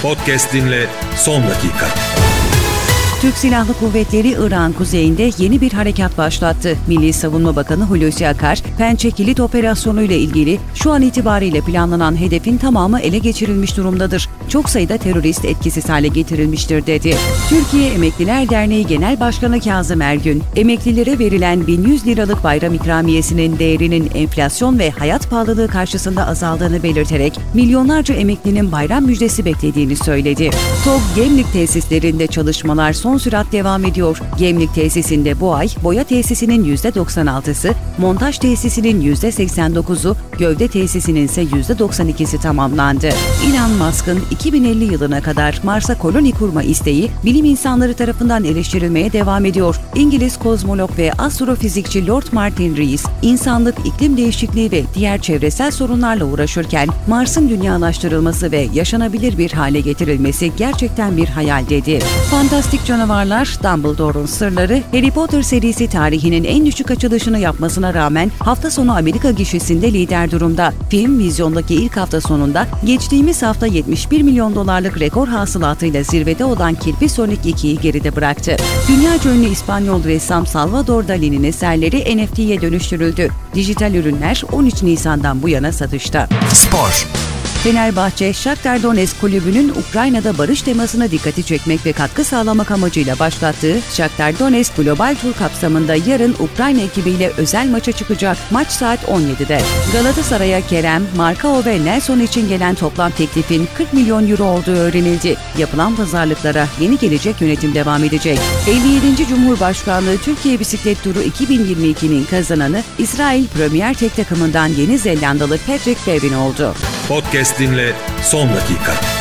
Podcast dinle son dakika. Türk Silahlı Kuvvetleri Irak'ın kuzeyinde yeni bir harekat başlattı. Milli Savunma Bakanı Hulusi Akar, Pençe Kilit Operasyonu ile ilgili şu an itibariyle planlanan hedefin tamamı ele geçirilmiş durumdadır. Çok sayıda terörist etkisiz hale getirilmiştir dedi. Türkiye Emekliler Derneği Genel Başkanı Kazım Ergün, emeklilere verilen 1100 liralık bayram ikramiyesinin değerinin enflasyon ve hayat pahalılığı karşısında azaldığını belirterek milyonlarca emeklinin bayram müjdesi beklediğini söyledi. TOG Gemlik tesislerinde çalışmalar son sürat devam ediyor. Gemlik tesisinde bu ay boya tesisinin %96'sı, montaj tesisinin %89'u, gövde tesisinin ise %92'si tamamlandı. Elon Musk'ın 2050 yılına kadar Mars'a koloni kurma isteği bilim insanları tarafından eleştirilmeye devam ediyor. İngiliz kozmolog ve astrofizikçi Lord Martin Rees, insanlık iklim değişikliği ve diğer çevresel sorunlarla uğraşırken Mars'ın dünyalaştırılması ve yaşanabilir bir hale getirilmesi gerçekten bir hayal dedi. Fantastik Canavarlar, Dumbledore'un Sırları, Harry Potter serisi tarihinin en düşük açılışını yapmasına rağmen hafta sonu Amerika gişesinde lider durumda. Film vizyondaki ilk hafta sonunda geçtiğimiz hafta 71 milyon dolarlık rekor hasılatıyla zirvede olan Kirpi Sonic 2'yi geride bıraktı. Dünyaca ünlü İspanyol ressam Salvador Dali'nin eserleri NFT'ye dönüştürüldü. Dijital ürünler 13 Nisan'dan bu yana satışta. Spor. Fenerbahçe, Shakhtar Donetsk kulübünün Ukrayna'da barış temasına dikkati çekmek ve katkı sağlamak amacıyla başlattığı Shakhtar Donetsk Global Tour kapsamında yarın Ukrayna ekibiyle özel maça çıkacak. Maç saat 17'de. Galatasaray'a Kerem, Marcao ve Nelson için gelen toplam teklifin 40 milyon euro olduğu öğrenildi. Yapılan pazarlıklara yeni gelecek yönetim devam edecek. 57. Cumhurbaşkanlığı Türkiye Bisiklet Turu 2022'nin kazananı İsrail Premier Tek takımından Yeni Zelandalı Patrick Bevin oldu. Podcast dinle son dakika.